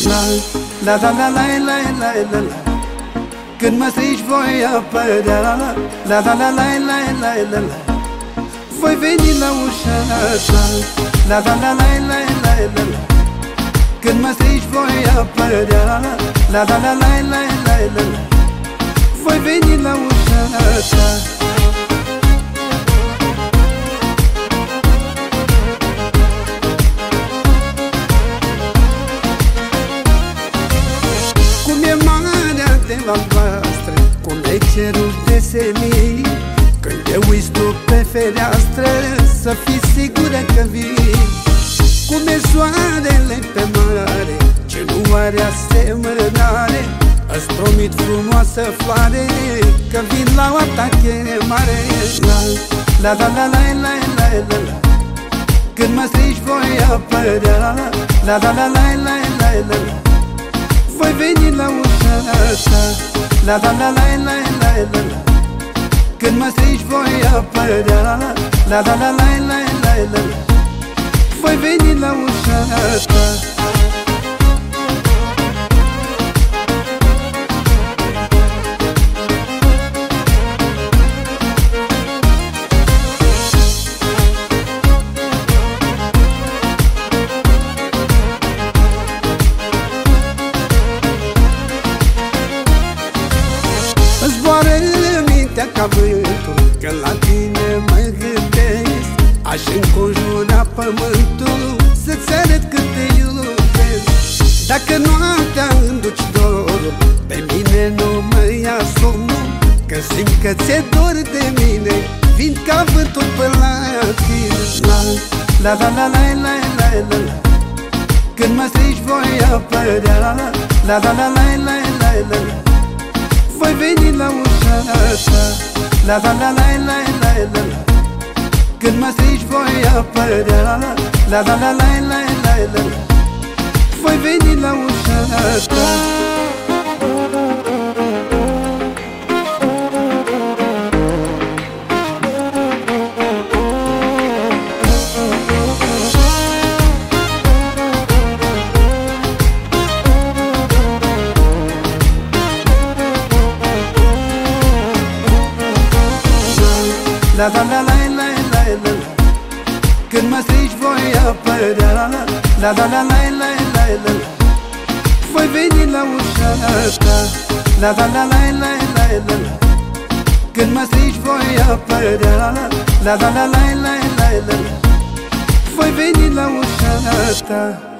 La la la la la la la la. Când mă strici voi apărea. La la la la la la la la. Voi veni la ușa ta. La la la la la la la la. Când mă strici voi apărea. La la la la la la la la. Voi veni la ușa ta. Albastră, cum e cerul de senin. Când te uiți tu pe fereastră, să fii sigură că vii. Cum e soarele pe mare, ce nu are asemănare. Îți promit frumoasă floare, că vin la o ta chemare. La la la la la la la la. Când mă strici voi apărea. La la la la la la la la. Voi veni la ușa ta. La la la la la la la la. Când mă strici voi apărea. La la la la la la la la. Voi veni la ușa ta. Zboară mintea ca vântul, că la tine mă gândesc. Aș înconjura pământul să-ți arăt cât te iubesc. Dacă noaptea înduci dorul, pe mine nu mă ia somnul, că simt că ți-e dor de mine. Vin ca vântul până la tine. La la la la la la la la. Când mă strici voi apărea. La la la la la la la la. Voi veni la ușa ta. La la la la la la la la. Când mă strici voi apărea. La la la la la la la la. Voi veni la ușa ta. La la la la la la la la. Când mă strici voi apărea. La la la la la la la la. Voi veni la ușa ta. La la la la la la la la. Când mă strici voi apărea. La la la la la la la la. Voi veni la ușa ta.